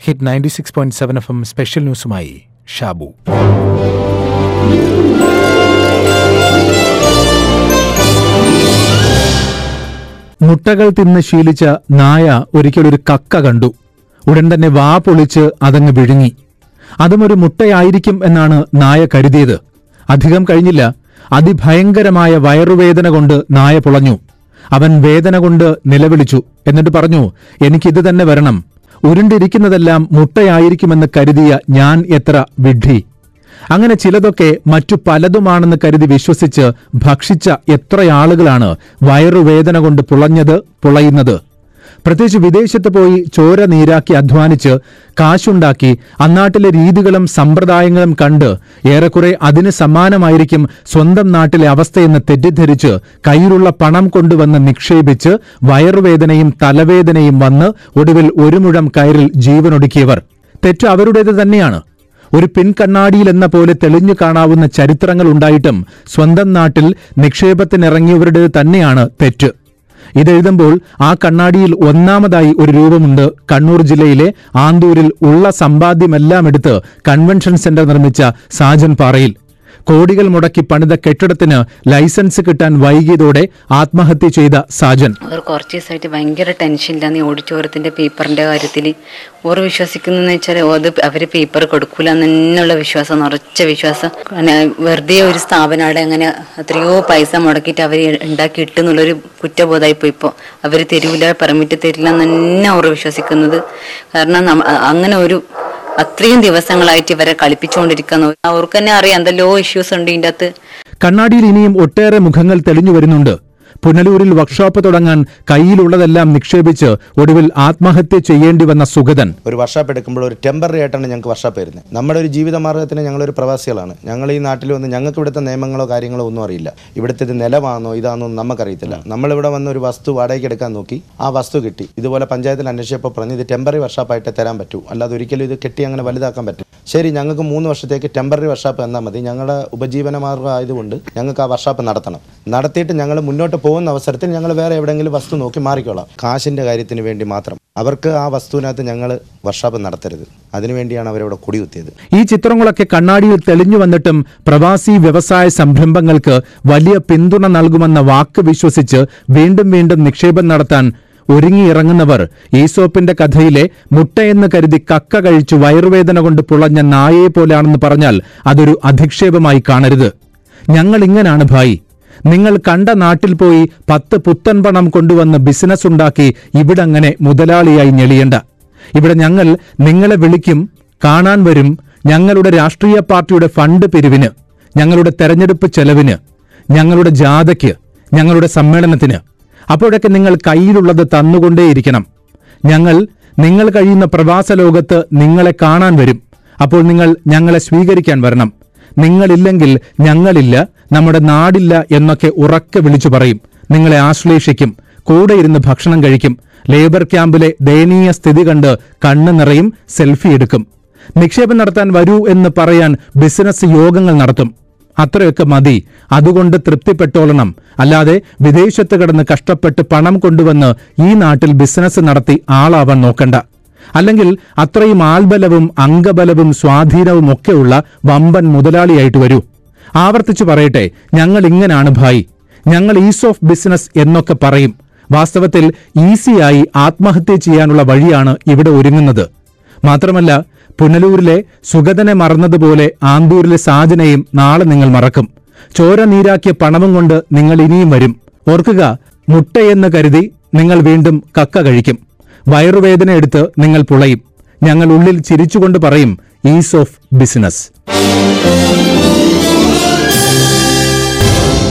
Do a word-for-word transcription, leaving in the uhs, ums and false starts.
Hit ninety six point seven FM എം സ്പെഷ്യൽ ന്യൂസുമായി ഷാബു. മുട്ടകൾ തിന്ന് ശീലിച്ച നായ ഒരിക്കലൊരു കക്ക കണ്ടു. ഉടൻ തന്നെ വാ പൊളിച്ച് അതങ്ങ് വിഴുങ്ങി. അതുമൊരു മുട്ടയായിരിക്കും എന്നാണ് നായ കരുതിയത്. അധികം കഴിഞ്ഞില്ല, അതിഭയങ്കരമായ വയറുവേദന കൊണ്ട് നായ പുളഞ്ഞു. അവൻ വേദന കൊണ്ട് നിലവിളിച്ചു. എന്നിട്ട് പറഞ്ഞു, എനിക്കിത് തന്നെ വരണം. ഉരുണ്ടിരിക്കുന്നതെല്ലാം മുട്ടയായിരിക്കുമെന്ന് കരുതിയ ഞാൻ എത്ര വിഡ്ഢി. അങ്ങനെ ചിലതൊക്കെ മറ്റു പലതുമാണെന്ന് കരുതി വിശ്വസിച്ച് ഭക്ഷിച്ച എത്രയാളുകളാണ് വയറുവേദന കൊണ്ട് പുളഞ്ഞത്, പുളയുന്നത്. പ്രത്യേകിച്ച് വിദേശത്ത് പോയി ചോര നീരാക്കി അധ്വാനിച്ച് കാശുണ്ടാക്കി അന്നാട്ടിലെ രീതികളും സമ്പ്രദായങ്ങളും കണ്ട് ഏറെക്കുറെ അതിന് സമാനമായിരിക്കും സ്വന്തം നാട്ടിലെ അവസ്ഥയെന്ന് തെറ്റിദ്ധരിച്ച് കയ്യിലുള്ള പണം കൊണ്ടുവന്ന് നിക്ഷേപിച്ച് വയറുവേദനയും തലവേദനയും വന്ന് ഒടുവിൽ ഒരു മുഴം കയറിൽ ജീവനൊടുക്കിയവർ. തെറ്റ് അവരുടേത് തന്നെയാണ്. ഒരു പിൻകണ്ണാടിയിൽ എന്ന പോലെ തെളിഞ്ഞു കാണാവുന്ന ചരിത്രങ്ങൾ ഉണ്ടായിട്ടും സ്വന്തം നാട്ടിൽ നിക്ഷേപത്തിനിറങ്ങിയവരുടേത് തന്നെയാണ് തെറ്റ്. ഇതെഴുതുമ്പോൾ ആ കണ്ണാടിയിൽ ഒന്നാമതായി ഒരു രൂപമുണ്ട്. കണ്ണൂർ ജില്ലയിലെ ആന്തൂരിൽ ഉള്ള സമ്പാദ്യമെല്ലാം എടുത്ത് കൺവെൻഷൻ സെന്റർ നിർമ്മിച്ച സാജൻ പാറയിൽ കോടികൾ മുടക്കി പണിത കെട്ടിടത്തിന് ലൈസൻസ് കിട്ടാൻ വൈകിയതോടെ ആത്മഹത്യ ചെയ്ത സാജൻ. അവർ കുറച്ച് ദിവസമായിട്ട് ഭയങ്കര ടെൻഷനിലാണ് ഈ ഓഡിറ്റോറിയത്തിന്റെ പേപ്പറിന്റെ കാര്യത്തിൽ. ഓർ വിശ്വസിക്കുന്ന വെച്ചാൽ അത് അവര് പേപ്പർ കൊടുക്കൂല എന്നുള്ള വിശ്വാസം, ഉറച്ച വിശ്വാസം. വെറുതെ ഒരു സ്ഥാപനമാണ് അങ്ങനെ എത്രയോ പൈസ മുടക്കിയിട്ട് അവർ ഉണ്ടാക്കി ഇട്ടെന്നുള്ളൊരു കുറ്റബോധമായി പോയി. ഇപ്പോൾ അവർ തരൂല, പെർമിറ്റ് തരില്ല എന്ന് തന്നെ അവർ വിശ്വസിക്കുന്നത്. കാരണം അങ്ങനെ ഒരു അത്രയും ദിവസങ്ങളായിട്ട് ഇവരെ കളിപ്പിച്ചുകൊണ്ടിരിക്കുന്നു. അവർക്ക് തന്നെ അറിയാം എന്തെല്ലോ ഇഷ്യൂസ് ഉണ്ട് ഇതിൻ്റെ അകത്ത്. കണ്ണാടിയിൽ ഇനിയും ഒട്ടേറെ മുഖങ്ങൾ തെളിഞ്ഞു വരുന്നുണ്ട്. പുനലൂരിൽ വർക്ക്ഷോപ്പ് തുടങ്ങാൻ കയ്യിലുള്ളതെല്ലാം നിക്ഷേപിച്ച് ഒടുവിൽ ആത്മഹത്യ ചെയ്യേണ്ടി വന്ന സുഗതൻ. ഒരു വർക്ക്ഷോപ്പ് എടുക്കുമ്പോൾ ഒരു ടെമ്പററി ആയിട്ടാണ് ഞങ്ങൾക്ക് വർക്ക്ഷോപ്പ് വരുന്നത്. നമ്മുടെ ഒരു ജീവിത മാർഗ്ഗത്തിന് ഞങ്ങളൊരു പ്രവാസികളാണ്. ഞങ്ങൾ ഈ നാട്ടിൽ വന്ന് ഞങ്ങൾക്ക് ഇവിടുത്തെ നിയമങ്ങളോ കാര്യങ്ങളോ ഒന്നും അറിയില്ല. ഇവിടുത്തെ ഇത് നിലമാണോ ഇതാണോ നമുക്കറിയത്തില്ല. നമ്മളിവിടെ വന്ന് ഒരു വസ്തു വാടകയ്ക്ക് എടുക്കാൻ നോക്കി, ആ വസ്തു കിട്ടി. ഇതുപോലെ പഞ്ചായത്തിൽ അന്വേഷിച്ചപ്പോൾ പറഞ്ഞ് ഇത് ടെമ്പററി വർക്ക്ഷോപ്പായിട്ട് തരാൻ പറ്റൂ, അല്ലാതെ ഒരിക്കലും ഇത് കെട്ടി അങ്ങനെ വലുതാക്കാൻ പറ്റും. ശരി, ഞങ്ങൾക്ക് മൂന്ന് വർഷത്തേക്ക് ടെമ്പററി വർക്ക്ഷോപ്പ് എന്നാൽ മതി. ഞങ്ങളുടെ ഉപജീവന മാർഗ്ഗം ആയതുകൊണ്ട് ഞങ്ങൾക്ക് ആ വർക്ക്ഷോപ്പ് നടത്തണം. നടത്തിയിട്ട് ഞങ്ങൾ മുന്നോട്ട് പോകുന്ന അവസരത്തിൽ ഞങ്ങൾ വേറെ എവിടെയെങ്കിലും വസ്തു നോക്കി മാറിക്കോളാം. കാശിന്റെ കാര്യത്തിന് വേണ്ടി മാത്രം അവർക്ക് ആ വസ്തുവിനകത്ത് ഞങ്ങൾ വർക്ക്ഷോപ്പ് നടത്തരുത്. അതിനുവേണ്ടിയാണ് അവരവിടെ കുടികുത്തിയത്. ഈ ചിത്രങ്ങളൊക്കെ കണ്ണാടിയിൽ തെളിഞ്ഞു വന്നിട്ടും പ്രവാസി വ്യവസായ സംരംഭങ്ങൾക്ക് വലിയ പിന്തുണ നൽകുമെന്ന വാക്ക് വിശ്വസിച്ച് വീണ്ടും വീണ്ടും നിക്ഷേപം നടത്താൻ ഒരുങ്ങിയിറങ്ങുന്നവർ ഈസോപ്പിന്റെ കഥയിലെ മുട്ടയെന്ന് കരുതി കക്ക കഴിച്ചു വയറുവേദന കൊണ്ട് പുളഞ്ഞ നായയെ പോലെയാണെന്ന് പറഞ്ഞാൽ അതൊരു അധിക്ഷേപമായി കാണരുത്. ഞങ്ങൾ ഇങ്ങനാണ് ഭായി. നിങ്ങൾ കണ്ട നാട്ടിൽ പോയി പത്ത് പുത്തൻ പണം കൊണ്ടുവന്ന് ബിസിനസ് ഉണ്ടാക്കി ഇവിടങ്ങനെ മുതലാളിയായി ഞെളിയണ്ട. ഇവിടെ ഞങ്ങൾ നിങ്ങളെ വിളിക്കും, കാണാൻ വരും. ഞങ്ങളുടെ രാഷ്ട്രീയ പാർട്ടിയുടെ ഫണ്ട് പിരിവിന്, ഞങ്ങളുടെ തെരഞ്ഞെടുപ്പ് ചെലവിന്, ഞങ്ങളുടെ ജാഥയ്ക്ക്, ഞങ്ങളുടെ സമ്മേളനത്തിന്. അപ്പോഴൊക്കെ നിങ്ങൾ കയ്യിലുള്ളത് തന്നുകൊണ്ടേയിരിക്കണം. ഞങ്ങൾ നിങ്ങൾ കഴിയുന്ന പ്രവാസ ലോകത്ത് നിങ്ങളെ കാണാൻ വരും. അപ്പോൾ നിങ്ങൾ ഞങ്ങളെ സ്വീകരിക്കാൻ വരണം. നിങ്ങളില്ലെങ്കിൽ ഞങ്ങളില്ല, നമ്മുടെ നാടില്ല എന്നൊക്കെ ഉറക്കെ വിളിച്ചു പറയും. നിങ്ങളെ ആശ്ലേഷിക്കും, കൂടെ ഇരുന്ന് ഭക്ഷണം കഴിക്കും. ലേബർ ക്യാമ്പിലെ ദയനീയ സ്ഥിതി കണ്ട് കണ്ണു നിറയും, സെൽഫി എടുക്കും. നിക്ഷേപം നടത്താൻ വരൂ എന്ന് പറയാൻ ബിസിനസ് യോഗങ്ങൾ നടത്തും. അത്രയൊക്കെ മതി. അതുകൊണ്ട് തൃപ്തിപ്പെട്ടോളണം. അല്ലാതെ വിദേശത്ത് കിടന്ന് കഷ്ടപ്പെട്ട് പണം കൊണ്ടുവന്ന് ഈ നാട്ടിൽ ബിസിനസ് നടത്തി ആളാവാൻ നോക്കണ്ട. അല്ലെങ്കിൽ അത്രയും ആൾബലവും അംഗബലവും സ്വാധീനവും ഒക്കെയുള്ള വമ്പൻ മുതലാളിയായിട്ട് വരൂ. ആവർത്തിച്ചു പറയട്ടെ, ഞങ്ങൾ ഇങ്ങനാണ് ഭായി, ഞങ്ങൾ ഈസ് ഓഫ് ബിസിനസ് എന്നൊക്കെ പറയും. വാസ്തവത്തിൽ ഈസിയായി ആത്മഹത്യ ചെയ്യാനുള്ള വഴിയാണ് ഇവിടെ ഒരുങ്ങുന്നത്. മാത്രമല്ല, പുനലൂരിലെ സുഗതനെ മറന്നതുപോലെ ആന്തൂരിലെ സാജനെയും നാളെ നിങ്ങൾ മറക്കും. ചോര നീരാക്കിയ പണവും കൊണ്ട് നിങ്ങൾ ഇനിയും വരും. ഓർക്കുക, മുട്ടയെന്ന് കരുതി നിങ്ങൾ വീണ്ടും കക്ക കഴിക്കും. വയറുവേദന എടുത്ത് നിങ്ങൾ പുളയും. ഞങ്ങൾ ഉള്ളിൽ ചിരിച്ചുകൊണ്ട് പറയും, ഈസ് ഓഫ് ബിസിനസ്.